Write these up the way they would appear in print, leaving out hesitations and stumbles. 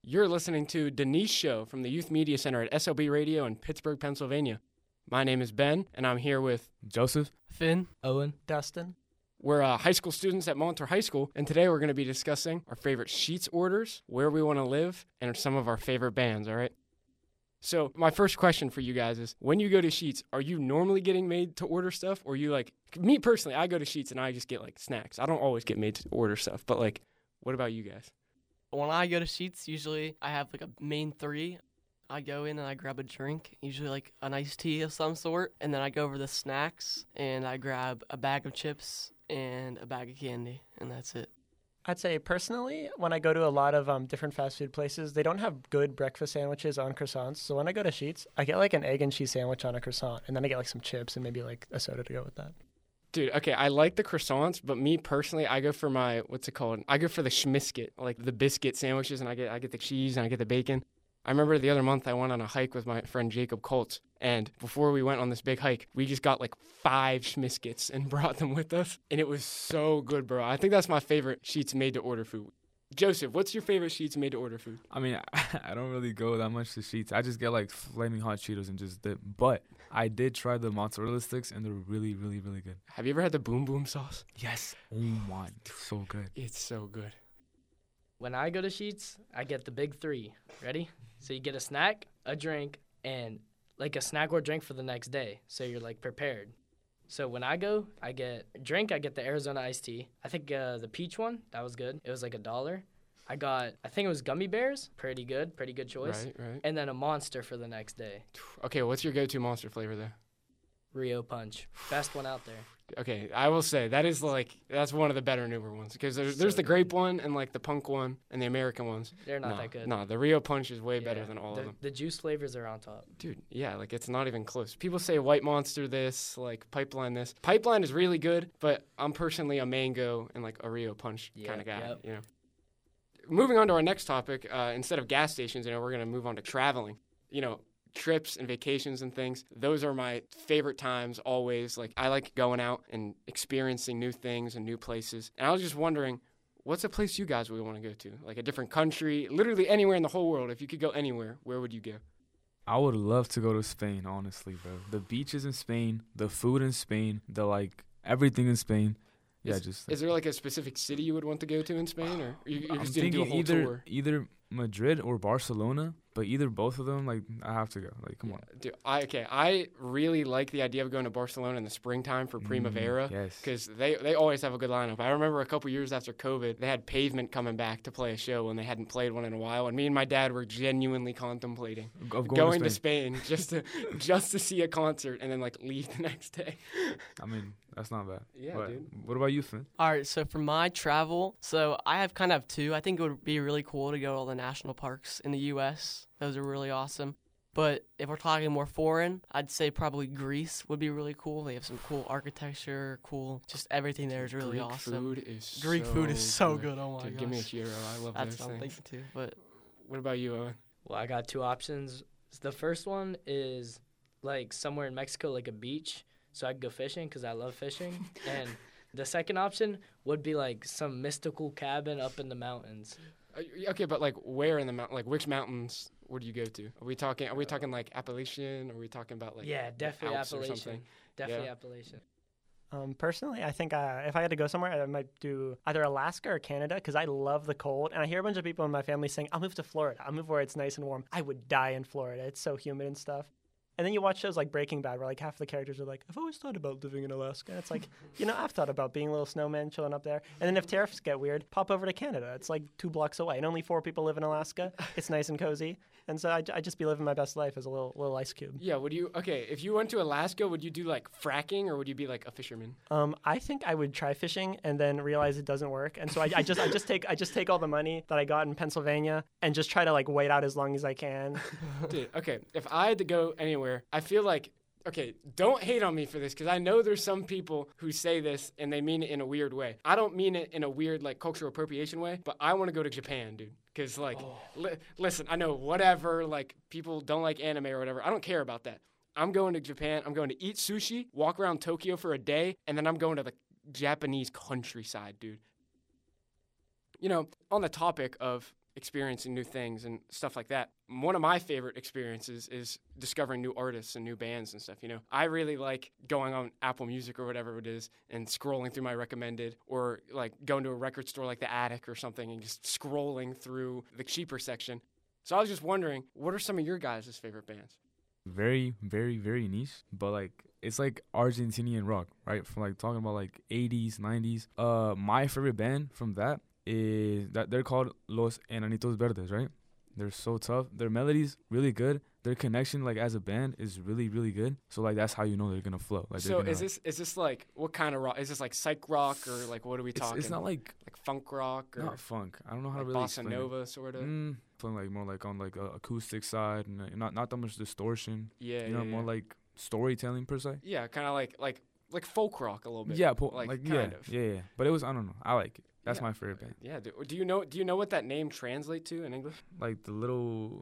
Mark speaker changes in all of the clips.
Speaker 1: You're listening to Denise Show from the Youth Media Center at SLB Radio in Pittsburgh, Pennsylvania. My name is Ben, and I'm here with
Speaker 2: Joseph,
Speaker 3: Finn,
Speaker 4: Owen, Dustin.
Speaker 1: We're high school students at Montour High School, and today we're going to be discussing our favorite Sheetz orders, where we want to live, and some of our favorite bands, all right? So my first question for you guys is, when you go to Sheetz, are you normally getting made to order stuff, or you like, me personally, I go to Sheetz and I just get like snacks. I don't always get made to order stuff, but like, what about you guys?
Speaker 3: When I go to Sheetz, usually I have like a main three. I go in and I grab a drink, usually like an iced tea of some sort, and then I go over the snacks and I grab a bag of chips and a bag of candy, and that's it.
Speaker 4: I'd say personally, when I go to a lot of different fast food places, they don't have good breakfast sandwiches on croissants. So when I go to Sheetz, I get like an egg and cheese sandwich on a croissant, and then I get like some chips and maybe like a soda to go with that.
Speaker 1: Dude, okay, I like the croissants, but me personally, I go for my, what's it called? I go for the schmisket, like the biscuit sandwiches, and I get the cheese and I get the bacon. I remember the other month I went on a hike with my friend Jacob Colts, and before we went on this big hike, we just got like 5 schmiskets and brought them with us, and it was so good, bro. I think that's my favorite Sheetz made-to-order food. Joseph, what's your favorite Sheetz made-to-order food?
Speaker 2: I mean, I don't really go that much to Sheetz. I just get like flaming hot Cheetos and just dip. But I did try the mozzarella sticks, and they're really, really, really good.
Speaker 1: Have you ever had the Boom Boom sauce?
Speaker 2: Yes. Oh my, so good.
Speaker 1: It's so good.
Speaker 5: When I go to Sheetz, I get the big 3. Ready? So you get a snack, a drink, and like a snack or drink for the next day. So you're like prepared. So when I go, I get a drink. I get the Arizona iced tea. I think the peach one, that was good. It was like $1. I think it was gummy bears. Pretty good choice.
Speaker 1: Right.
Speaker 5: And then a Monster for the next day.
Speaker 1: Okay, what's your go-to Monster flavor there?
Speaker 5: Rio Punch. Best one out there.
Speaker 1: Okay, I will say that's one of the better newer ones, because there's the grape one and like the punk one and the American ones.
Speaker 5: They're not that good.
Speaker 1: No, the Rio Punch is way better than all of them.
Speaker 5: The juice flavors are on top.
Speaker 1: Dude, yeah, like it's not even close. People say White Monster this, like Pipeline this. Pipeline is really good, but I'm personally a mango and like a Rio Punch kind of guy, you know. Moving on to our next topic, instead of gas stations, we're going to move on to traveling. Trips and vacations and things, those are my favorite times always. Like, I like going out and experiencing new things and new places. And I was just wondering, what's a place you guys would want to go to? Like a different country, literally anywhere in the whole world. If you could go anywhere, where would you go?
Speaker 2: I would love to go to Spain, honestly, bro. The beaches in Spain, the food in Spain, everything in Spain. Yeah,
Speaker 1: is there like a specific city you would want to go to in Spain, or you're just going to do a whole tour?
Speaker 2: Either Madrid or Barcelona, but either both of them, like, I have to go. Like, come on.
Speaker 1: Dude, I really like the idea of going to Barcelona in the springtime for Primavera, because they always have a good lineup. I remember a couple years after COVID, they had Pavement coming back to play a show when they hadn't played one in a while, and me and my dad were genuinely contemplating going to Spain just to see a concert and then like leave the next day.
Speaker 2: I mean, that's not bad.
Speaker 1: Yeah,
Speaker 2: but
Speaker 1: dude.
Speaker 2: What about you, Finn?
Speaker 3: All right, so for my travel, I have kind of 2. I think it would be really cool to go to all the national parks in the U.S. Those are really awesome. But if we're talking more foreign, I'd say probably Greece would be really cool. They have some cool architecture, just everything there is really awesome. Greek food is so good. Oh my gosh.
Speaker 1: Give me a gyro. I love
Speaker 3: That's
Speaker 1: those
Speaker 3: what I'm
Speaker 1: things.
Speaker 3: thinking too. But
Speaker 1: what about you, Owen?
Speaker 5: Well, I got 2 options. The first one is like somewhere in Mexico, like a beach, so I could go fishing because I love fishing. And the second option would be like some mystical cabin up in the mountains.
Speaker 1: Okay, but like where in the mountain? Like which mountains would you go to? Are we talking like Appalachian? Or are we talking about like
Speaker 5: definitely
Speaker 1: Alps
Speaker 5: Appalachian?
Speaker 1: Or something?
Speaker 5: Definitely Appalachian.
Speaker 4: Personally, I think if I had to go somewhere, I might do either Alaska or Canada, because I love the cold. And I hear a bunch of people in my family saying, I'll move to Florida. I'll move where it's nice and warm. I would die in Florida. It's so humid and stuff. And then you watch shows like Breaking Bad, where like half the characters are like, I've always thought about living in Alaska. And it's like, I've thought about being a little snowman chilling up there. And then if tariffs get weird, pop over to Canada. It's like 2 blocks away. And only 4 people live in Alaska. It's nice and cozy. And so I'd just be living my best life as a little ice cube.
Speaker 1: Yeah, if you went to Alaska, would you do like fracking, or would you be like a fisherman?
Speaker 4: I think I would try fishing and then realize it doesn't work. And so I just take all the money that I got in Pennsylvania and just try to like wait out as long as I can.
Speaker 1: Dude, okay, if I had to go anywhere, I feel like, okay, don't hate on me for this, because I know there's some people who say this and they mean it in a weird way. I don't mean it in a weird, like, cultural appropriation way, but I want to go to Japan, dude. Because, like, listen, I know whatever, like, people don't like anime or whatever. I don't care about that. I'm going to Japan. I'm going to eat sushi, walk around Tokyo for a day, and then I'm going to the Japanese countryside, dude. On the topic of experiencing new things and stuff like that. One of my favorite experiences is discovering new artists and new bands and stuff. I really like going on Apple Music or whatever it is and scrolling through my recommended, or like going to a record store like the Attic or something and just scrolling through the cheaper section. So I was just wondering, what are some of your guys' favorite bands?
Speaker 2: Very, very, very niche, but like it's like Argentinian rock, right? From like talking about like 80s, 90s. My favorite band from that is that they're called Los Enanitos Verdes, right? They're so tough. Their melodies really good. Their connection, like as a band, is really, really good. So like that's how you know they're gonna flow. Like,
Speaker 1: so is this like what kind of rock? Is this like psych rock or like what are we talking?
Speaker 2: It's not like
Speaker 1: funk rock or
Speaker 2: not funk. I don't know how
Speaker 1: like
Speaker 2: to really
Speaker 1: bossa nova sort of.
Speaker 2: Playing like more like on like a acoustic side and not that much distortion.
Speaker 1: Yeah,
Speaker 2: more like storytelling per se.
Speaker 1: Yeah, kind of like folk rock a little bit.
Speaker 2: Yeah,
Speaker 1: like kind of.
Speaker 2: Yeah. But it was, I don't know. I like it. That's my favorite band.
Speaker 1: Yeah. Do you know what that name translates to in English?
Speaker 2: Like the little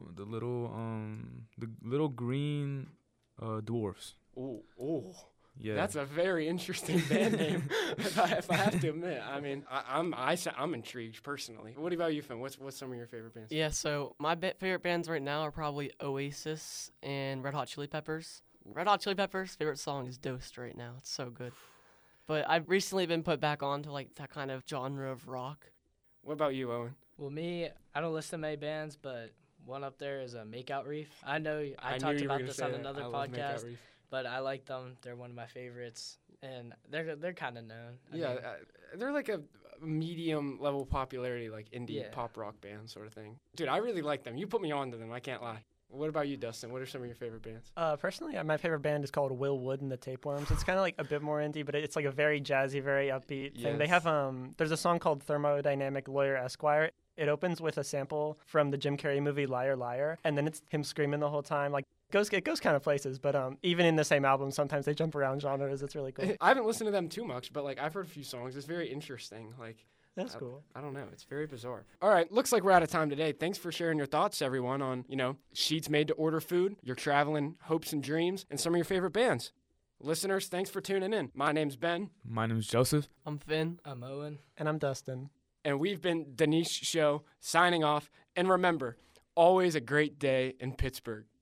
Speaker 2: green dwarfs.
Speaker 1: Oh.
Speaker 2: Yeah.
Speaker 1: That's a very interesting band name, if I have to admit. I mean, I'm intrigued personally. What about you, Finn? What's some of your favorite bands?
Speaker 3: Yeah, so my favorite bands right now are probably Oasis and Red Hot Chili Peppers. Red Hot Chili Peppers' favorite song is Dosed right now. It's so good. But I've recently been put back on to like that kind of genre of rock.
Speaker 1: What about you, Owen?
Speaker 5: Well, me, I don't listen to many bands, but one up there is Makeout Reef. I know I talked about this on another podcast, but I like them. They're one of my favorites, and they're kind of known.
Speaker 1: They're like a medium level popularity, like indie pop rock band sort of thing. Dude, I really like them. You put me on to them. I can't lie. What about you, Dustin? What are some of your favorite bands?
Speaker 4: Personally, my favorite band is called Will Wood and the Tapeworms. It's kind of like a bit more indie, but it's like a very jazzy, very upbeat thing. They have there's a song called Thermodynamic Lawyer Esquire. It opens with a sample from the Jim Carrey movie Liar Liar, and then it's him screaming the whole time. Like it goes kind of places, but even in the same album, sometimes they jump around genres. It's really cool.
Speaker 1: I haven't listened to them too much, but like I've heard a few songs. It's very interesting. Like.
Speaker 4: That's cool.
Speaker 1: I don't know. It's very bizarre. All right. Looks like we're out of time today. Thanks for sharing your thoughts, everyone, on, sheets made to order food, your traveling hopes and dreams, and some of your favorite bands. Listeners, thanks for tuning in. My name's Ben.
Speaker 2: My name's Joseph.
Speaker 3: I'm Finn.
Speaker 5: I'm Owen.
Speaker 4: And I'm Dustin.
Speaker 1: And we've been The Niche Show signing off. And remember, always a great day in Pittsburgh.